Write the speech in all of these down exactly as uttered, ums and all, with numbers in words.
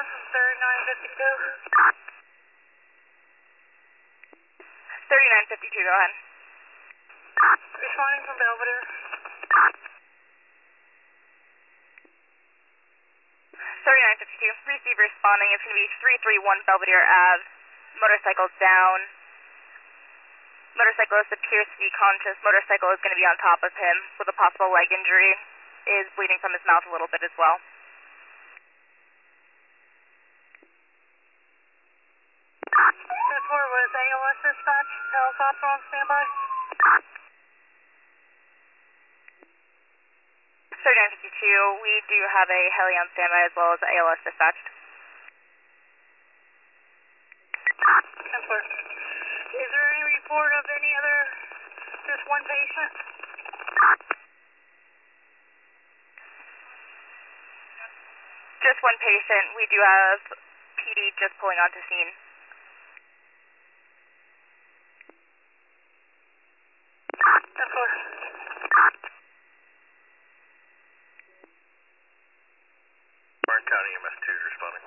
this is thirty-nine fifty-two. thirty-nine fifty-two, go ahead. Responding from Belvedere. thirty-nine fifty-two, receive responding. It's going to be three three one Belvedere Ave. Motorcycle's down. Motorcyclist appears to be conscious. Motorcycle is going to be on top of him with a possible leg injury. Is bleeding from his mouth a little bit as well. ten four with A L S dispatch. Helicopter on standby. thirty-nine fifty-two, we do have a heli on standby as well as A L S dispatched. ten four. Is there any report of any other, just one patient? Just one patient. We do have P D just pulling onto scene. ten four. Orange County E M S two is responding.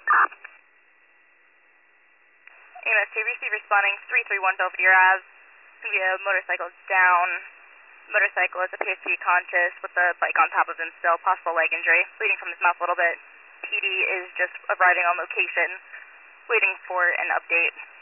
E M S two, receive responding, three three one Belvedere Ave. It's going to be a motorcycle down. Motorcyclist appears to be conscious with the bike on top of him still, possible leg injury, bleeding from his mouth a little bit. P D is just arriving on location, waiting for an update.